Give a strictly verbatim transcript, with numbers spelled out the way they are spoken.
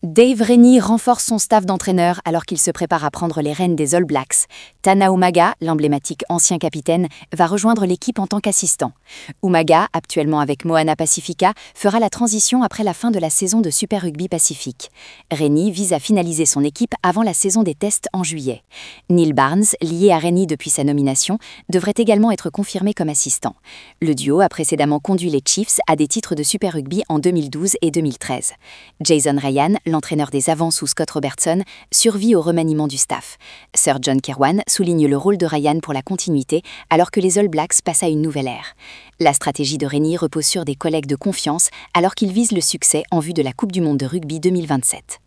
Dave Rennie renforce son staff d'entraîneurs alors qu'il se prépare à prendre les rênes des All Blacks. Tana Umaga, l'emblématique ancien capitaine, va rejoindre l'équipe en tant qu'assistant. Umaga, actuellement avec Moana Pacifica, fera la transition après la fin de la saison de Super Rugby Pacifique. Rennie vise à finaliser son équipe avant la saison des tests en juillet. Neil Barnes, lié à Rennie depuis sa nomination, devrait également être confirmé comme assistant. Le duo a précédemment conduit les Chiefs à des titres de Super Rugby en deux mille douze et deux mille treize. Jason Ryan, l'entraîneur des Avants sous Scott Robertson, survit au remaniement du staff. Sir John Kirwan souligne le rôle de Ryan pour la continuité alors que les All Blacks passent à une nouvelle ère. La stratégie de Rennie repose sur des collègues de confiance alors qu'il vise le succès en vue de la Coupe du monde de rugby deux mille vingt-sept.